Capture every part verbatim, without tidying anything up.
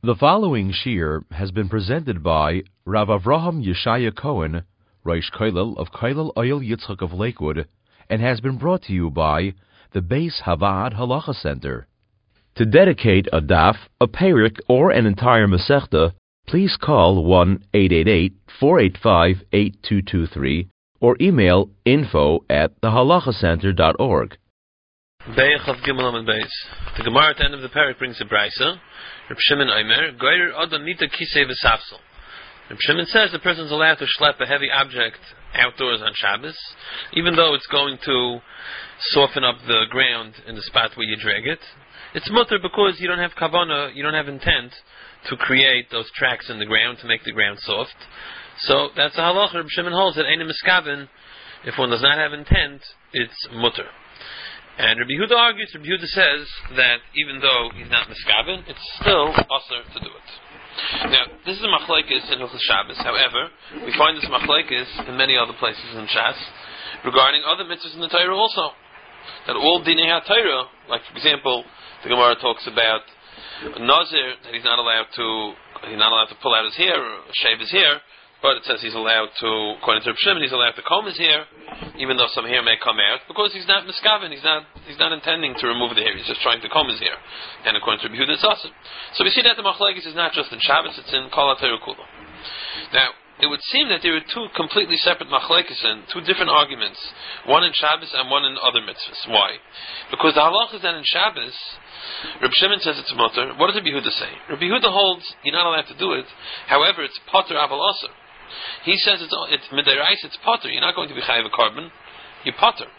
The following shir has been presented by Rav Avraham Yeshaya Cohen, Rosh Kollel of Kollel Oyel Yitzchak of Lakewood, and has been brought to you by the Beis Havad Halacha Center. To dedicate a daf, a perik, or an entire masechta, please call one eight eight eight, four eight five, eight two two three or email info at thehalachacenter dot org. Be'ech of Gimel Amud Beis. The Gemara at the end of the parak brings a brisa. Reb Shimon Omer, Goyer Adam Nita Kisei V'Safsel. Reb Shimon says the person is allowed to schlep a heavy object outdoors on Shabbos, even though it's going to soften up the ground in the spot where you drag it. It's mutter because you don't have kavanah, you don't have intent to create those tracks in the ground to make the ground soft. So that's a halacha. Reb Shimon holds that Ein Miskaven, if one does not have intent, it's mutter. And Rabbi Yehuda argues, Rabbi Yehuda says that even though he's not miskaven, it's still asur to do it. Now, this is a machlekes in Hilchos Shabbos. However, we find this machlekes in many other places in Shas regarding other mitzvahs in the Torah also. That all dinei ha-Torah, like for example, the Gemara talks about a nazir that he's not allowed to, he's not allowed to pull out his hair or shave his hair. But it says he's allowed to, according to Reb Shimon, he's allowed to comb his hair, even though some hair may come out, because he's not miskaven, he's not he's not intending to remove the hair, he's just trying to comb his hair. And according to Reb Yehuda, it's awesome. So we see that the machlekes is not just in Shabbos, it's in Kol HaTorah Kula. Now, it would seem that there are two completely separate machlekes and two different arguments, one in Shabbos and one in other mitzvahs. Why? Because the halach is that in Shabbos, Reb Shimon says it's mutter. What does Reb Yehuda say? Reb Yehuda holds you're not allowed to do it, however, it's potter aval asur. He says it's it's midayrais, it's potter. You're not going to be chayiv a carbon. You're potter.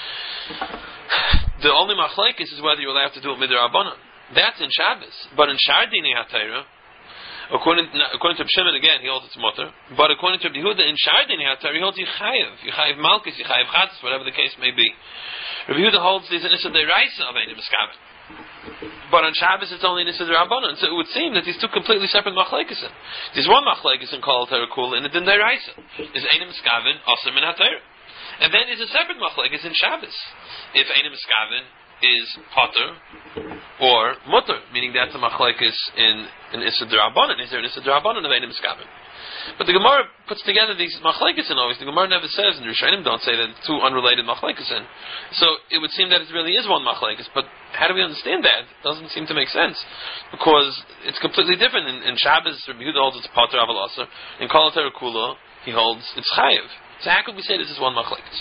The only machlekes is whether you're allowed to do it midrabanan. That's in Shabbos, but in Shar Dinei HaTorah, according according to Shimon again, he holds it's mutter. But according to Yehuda, in Shar Dinei HaTorah, he holds you chayiv, you chayiv malchus, you chayiv chatzis, whatever the case may be. Rabbi Yehuda holds there's an issa deraisa of ein miskaven. But on Shabbos it's only Nisa D'Rabbanan. So it would seem that these two completely separate machlekes. There's one machlekes in Kol HaTorah Kula and a din deraisa. Is Ein Miskaven Asur Min HaTorah. And then there's a separate machlekes in Shabbos. If Ein Miskaven is Potter or Mutter, meaning that's a machlekes in an Issa D'Rabbanan. Is there an Issa D'Rabbanan of Ein Miskaven? But the Gemara puts together these machlekes and always. The Gemara never says, and the Rishonim don't say that two unrelated machlekes. So it would seem that it really is one machlekes. But how do we understand that? It doesn't seem to make sense because it's completely different. In, in Shabbos, Rabbi Yehuda holds it's pater aval asur. In Kol HaTorah Kula, he holds it's chayiv. So how could we say this is one machlekes?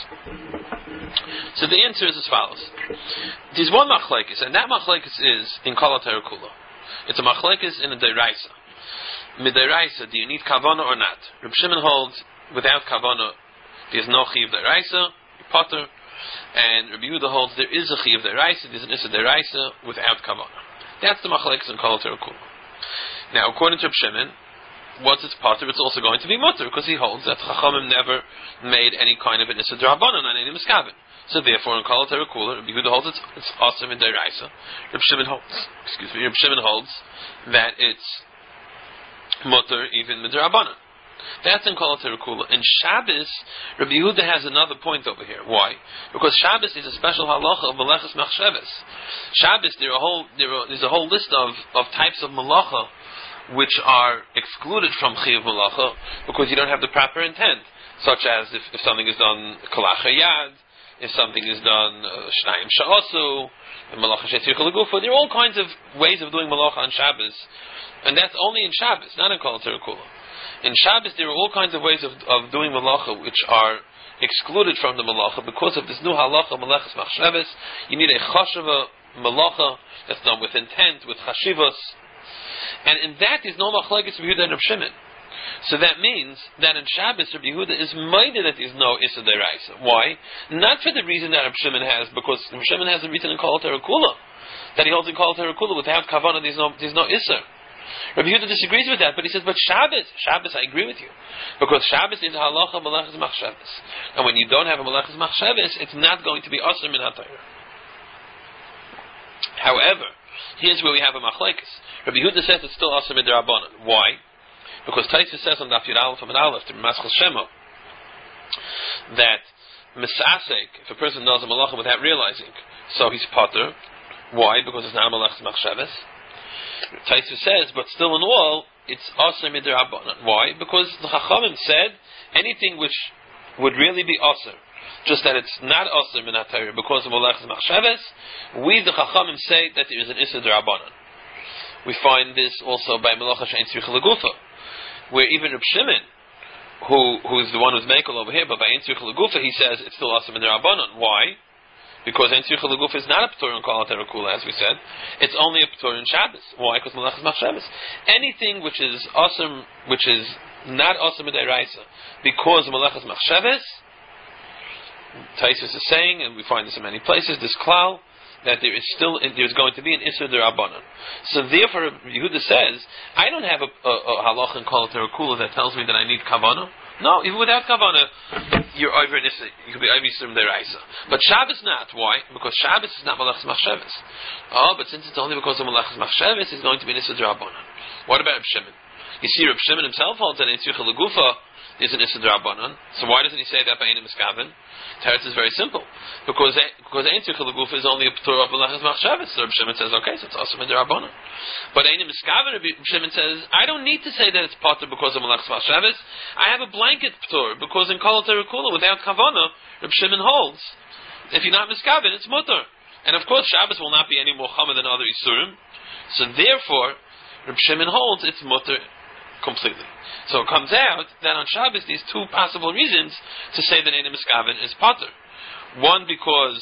So the answer is as follows: there's one machlekes, and that machlekes is in Kol HaTorah Kula. It's a machlekes in a deraisa. Midiraisa, do you need kavana or not? Reb Shimon holds without kavana there's no chiyuv deraisa, potter, and Reb Yehuda holds there is a chiyuv deraisa, there's an issa deraisa without kavana. That's the machlekes in Kol HaTorah Kula. Now, according to Reb Shimon, once it's potter, it's also going to be mutter because he holds that Chachamim never made any kind of an issa d'Rabbanan on any miskaven. So therefore, in Kol HaTorah Kula, Reb Yehuda holds it's it's awesome in deraisa. Reb Shimon holds, excuse me, Reb Shimon holds that it's mutter even midrabanan. That's in Kol HaTorah Kula. In Shabbos, Rabbi Yehuda has another point over here. Why? Because Shabbos is a special halacha of meleches machshavas. Shabbos, there are a whole there are, there's a whole list of, of types of malacha which are excluded from chiyuv malacha because you don't have the proper intent, such as if, if something is done kalach yad, if something is done shnayim sha'asu, malacha shetzir kalagufa. There are all kinds of ways of doing malacha on Shabbos. And that's only in Shabbos, not in Kol HaTorah Kula. In Shabbos, there are all kinds of ways of, of doing malacha which are excluded from the malacha because of this new halacha, meleches machshavas. You need a chashava malacha that's done with intent, with chashivas. And in that is no machlekes Rabbi Yehuda and Reb Shimon. So that means that in Shabbos, Rabbi Yehuda is minded that there is no issa deraisa. Why? Not for the reason that Reb Shimon has, because Reb Shimon has a reason in Kol HaTorah Kula that he holds in Kol HaTorah Kula without kavanah. There's no there's no issa. Rabbi Yehuda disagrees with that, but he says, but Shabbos, Shabbos, I agree with you. Because Shabbos is a halacha meleches machshavas. And when you don't have a meleches machshavas, it's not going to be asur min HaTorah. However, here's where we have a machlekes. Rabbi Yehuda says it's still asur midrabanan. Why? Because Taisa says on Daf Yud Aleph from an Aleph to Maschal Shemo that misasek, if a person does a malacha without realizing, so he's potter. Why? Because it's not a meleches machshavas. Taisus says, but still in all, it's Aser Midrabanan. Why? Because the Chachamim said anything which would really be Aser, just that it's not Aser Min HaTorah because of Malachas Machshavas, we the Chachamim say that there is an Isser D'Rabbanan. We find this also by Melacha She'ein Tzricha L'Gufa, where even Reb Shimon, who who is the one who's Mekel over here, but by Ein Tzricha L'Gufa he says it's still Aser Midrabanan. Why? Because Ein Tzricha L'Gufa is not a P'tur in Kol HaTorah Kula, as we said. It's only a P'tur in Shabbos. Why? Because Malachas Machshavas. Anything which is Aser, which is not Aser Midairaisa, because of Malachas Machshavas, Taisus is saying, and we find this in many places, this klal, that there is still there's going to be an Isser D'Rabbanan. So therefore, Yehuda says, I don't have a, a, a halach in Kol HaTorah Kula that tells me that I need kavanah. No, even without kavanah, you're over an Isser. You could be over Isser D'Raisa. But Shabbos not. Why? Because Shabbos is not Malachas Machshavas. Oh, but since it's only because of Malachas Machshavas, it's going to be an Isser D'Rabbanan. What about Reb Shimon? You see, Reb Shimon himself holds that Ein Tzricha L'Gufa is an Isser D'Rabbanan. So why doesn't he say that by Einim Miskaven? Teretz is very simple. Because because Ein Tzricha L'Gufa is only a P'tur of Malachas Machshavas. So Reb Shimon says, okay, so it's also Midrabanan. But Einim Miskaven, Reb Shimon says, I don't need to say that it's Potter because of Malachas Machshavas. I have a blanket P'tur, because in Kol HaTorah Kula, without Kavanah, Reb Shimon holds, if you're not Miskaven, it's Mutter. And of course, Shabbos will not be any more Chama than other Isurim. So therefore, Reb Shimon holds it's Mutter completely. So it comes out that on Shabbos, these two possible reasons to say that Einim Miskaven is Potter. One, because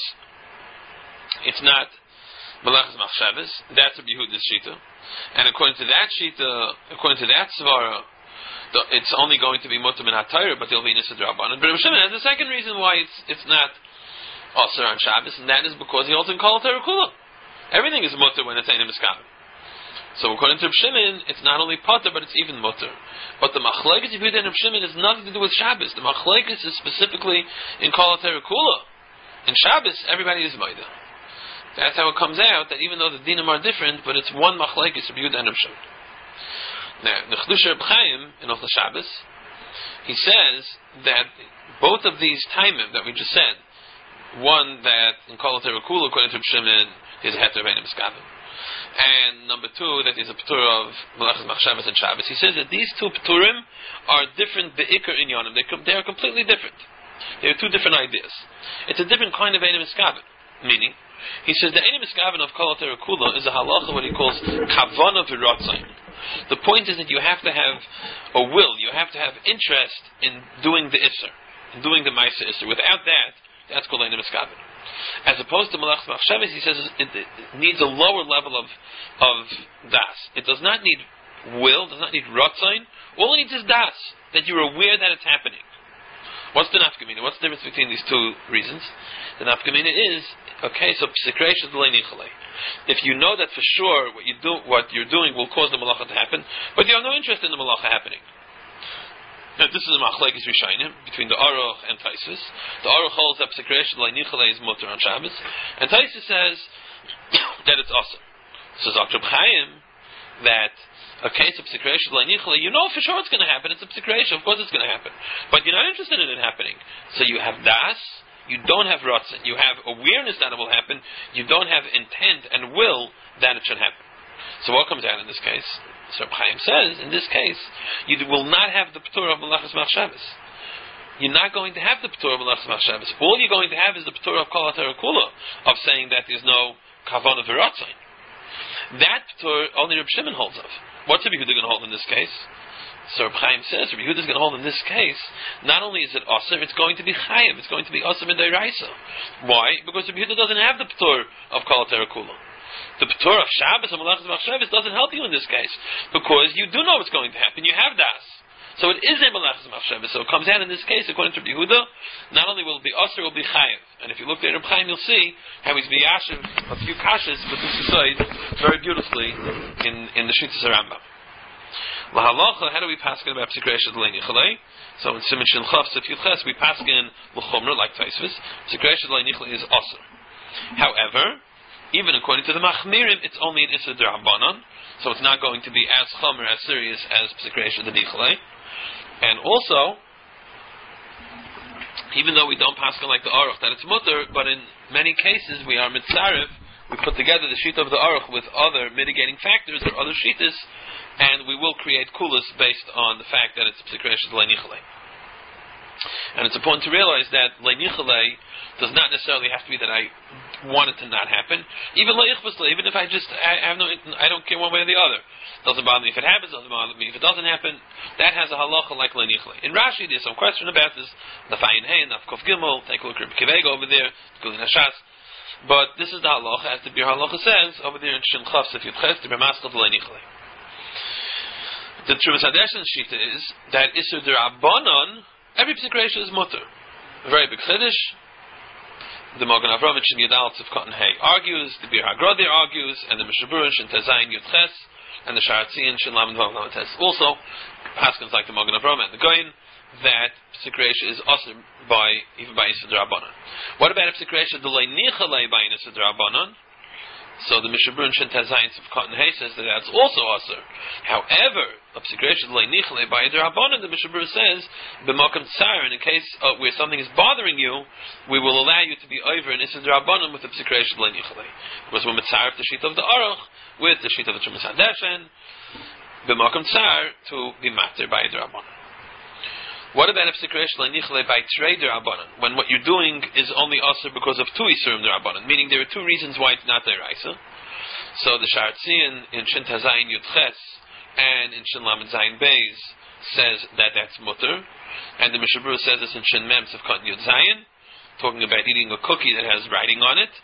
it's not Malachas Machshavas. That's a Yehuda's Shita. And according to that Shita, according to that Svara, it's only going to be Mutter Min HaTorah, but there'll be an Isser D'Rabbanan. But Reb Shimon has the second reason why it's it's not Aser on Shabbos, and that is because he holds in Kol HaTorah Kula. Everything is Mutter when it's Einim Miskaven. So according to Reb Shimon, it's not only Potter, but it's even Mutter. But the Machlekes of Yehuda and Reb Shimon has nothing to do with Shabbos. The Machlekes is specifically in Kol HaTorah Kula. In Shabbos, everybody is Maida. That's how it comes out, that even though the dinim are different, but it's one Machlekes of Yehuda and Reb Shimon. Now, the Chedusha Reb Chaim in Ochel Shabbos, he says that both of these timim that we just said, one that in Kol HaTorah Kula, according to Reb Shimon, is a heter of Einim Miskaven. And number two, that is a P'tur of Malachas Machshavas and Shabbos. He says that these two P'turim are different be'ikar inyanim. They, they are completely different. They are two different ideas. It's a different kind of Einim Miskaven. Meaning, he says the Einim Miskaven of Kol HaTorah Kula is a halacha, what he calls Kavanah v'Ratzain. The point is that you have to have a will, you have to have interest in doing the Isser, in doing the Maisa Isser. Without that, that's called Einim Miskaven. As opposed to Malachas Machshavas, he says it, it needs a lower level of of das. It does not need will, does not need Ratzain. All it needs is das, that you're aware that it's happening. What's the nafkamina? What's the difference between these two reasons? The nafkamina is, okay, so psikreisha d'lei nichalei. If you know that for sure what you do, what you're doing will cause the malacha to happen, but you have no interest in the malacha happening. Now, this is a machlekes rishayim between the Aruch and Taisus. The Aruch holds that psikreisha d'lei nichalei is mutter on Shabbos, and Taisus says that it's awesome. So Zok Reb Chaim that a case of psikreisha d'lei nichalei, you know for sure it's going to happen. It's a psikreisha, of course it's going to happen, but you're not interested in it happening. So you have das. You don't have ratzon. You have awareness that it will happen. You don't have intent and will that it should happen. So what comes out in this case? So Reb Chaim says, in this case, you will not have the P'tur of Malachas Machshavas. You're not going to have the P'tur of Malachas Machshavas. All you're going to have is the P'tur of Kol HaTorah Kula, of saying that there's no Kavanah v'Ratzon. That P'tur only Reb Shimon holds of. What's Reb Yehuda going to hold in this case? So Reb Chaim says, Reb Yehuda is going to hold in this case, not only is it Aser, it's going to be Chayiv, it's going to be Aser Midairaisa. Why? Because Reb Yehuda doesn't have the P'tur of Kol HaTorah Kula. The P'tur of Shabbos and Malachas Machshavas doesn't help you in this case, because you do know what's going to happen, you have das. So it is a Malachas Machshavas. So it comes out in this case, according to Reb Yehuda, not only will it be Aser, it will be Chayiv. And if you look at Reb Chaim, you'll see how he's V'yashiv a few kashas, but this is very beautifully in, in the Shittas Rambam. Lahalacha, how do we paskin about psikreisha d'lei nichalei? So in Siman Shin Chav Sif Yud Ches, we paskin l'chumra like Taisvis. Psikreisha d'lei nichalei is Aser. However, even according to the Machmirim, it's only an Isser D'Rabbanan, so it's not going to be as chomer, as serious as psikreisha d'lei nichalei. And also, even though we don't paskin like the Aruch that it's mutter, but in many cases we are mitzaref we put together the Shita of the Aruch with other mitigating factors or other Shitas, and we will create Kulas based on the fact that it's Psikresh Leinichale. And it's important to realize that Leinichale does not necessarily have to be that I want it to not happen. Even Leichbusle, even if I just, I, I have no, I don't care one way or the other. Doesn't bother me if it happens, doesn't bother me if it doesn't happen. That has a halacha like Leinichale. In Rashi, there's some question about this. The Fayin Hey, Nafkov Gimel, take a look at Kivega over there, Gulin Hashas. But this is the halacha, as the Bir Halacha says, over there in Shin Chav Sef Yudches, the Bermaskal Leinichale. The Trumas Hadeshen Shita is that Isur D'Rabbanan, every Psikreisha is mutter. A very big chiddush. The Magen Avraham Shin Yudal Tzif Cotton Hay argues, the Bir HaGrodir argues, and the Mishabur Shin Tezayin Yudches, and the Sharatzian Shin Lamed Vav Lamed Tes. Also, Haskins like the Magen Avraham and the Goyin, that Psikreisha is also by, even by Isur D'Rabbanan. What about a Psikreisha D'Lei Nichale by Isur D'Rabbanan? So the Mishabur and Shin Tezayin of Cotton Hay says that that's also Asur. However, a Psikreisha D'Lei Nichale by D'Rabbanan, the Mishabur says, B'Makam Tsar, in a case uh, where something is bothering you, we will allow you to be over in Isur D'Rabbanan with the Psikreisha D'Lei Nichale. Because we're Mitzaref the sheet of the Aruch, with the sheet of the Trumas Hadeshen, B'Makam Tsar, to be matter by D'Rabbanan. What about a Psikreisha Leinichale by Trei D'Rabbanan, when what you're doing is only Asur because of two Isurim D'Rabbanan, meaning there are two reasons why it's not D'Oraisa. So the Sharatzian in Shin Tazayin Yudches and in Shin Lamed Zayin Beis says that that's mutter, and the Mishabur says this in Shin Mem of Cotton Yud Zayin, talking about eating a cookie that has writing on it.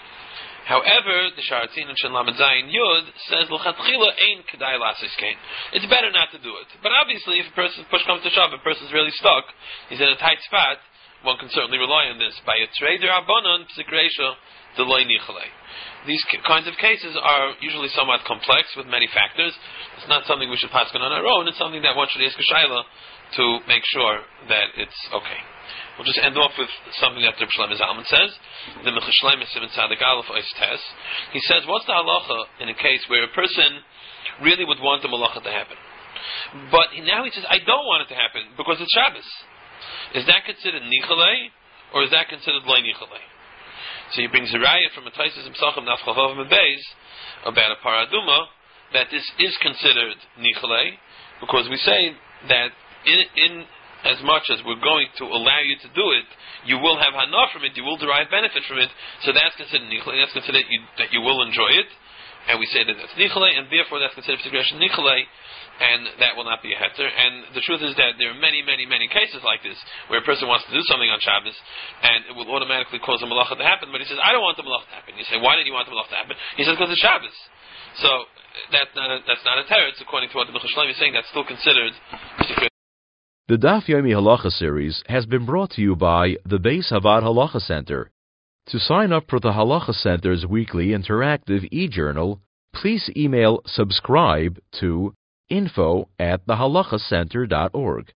However, the Sharatzin and Shin Lamed Zayin Yud says l'chatchila ein kedai lasis kain. It's better not to do it. But obviously, if a person push comes to shove, if a person's really stuck, he's in a tight spot, one can certainly rely on this. By a trader abonon psikreisha delay nichale. These kinds of cases are usually somewhat complex with many factors. It's not something we should pass on our own. It's something that one should ask a shaila to make sure that it's okay. We'll just end off with something that Reb Shlomo Zalman says. The Mechashleim is Sivin Tzadik Aleph Ois Tes. He says, what's the halacha in a case where a person really would want the malacha to happen, but now he says, I don't want it to happen because it's Shabbos. Is that considered nichale, or is that considered loy nichale? So he brings a raya from a Taisus Himsachim Naf Chavav Mebeis about a paraduma that this is considered nichale, because we say that in in as much as we're going to allow you to do it, you will have hana from it, you will derive benefit from it, so that's considered nichale, that's considered you, that you will enjoy it, and we say that that's nichale, and therefore that's considered psikreisha nichale, and that will not be a heter. And the truth is that there are many, many, many cases like this, where a person wants to do something on Shabbos, and it will automatically cause a malacha to happen, but he says, I don't want the malacha to happen. You say, why did you want the malacha to happen? He says, because it's Shabbos. So, that's not a, that's not a teretz, according to what the Mechashleim is saying, that's still considered psikreisha. The Daf Yomi Halacha series has been brought to you by the Beis Havad Halacha Center. To sign up for the Halacha Center's weekly interactive e-journal, please email subscribe to info at the halacha center dot org.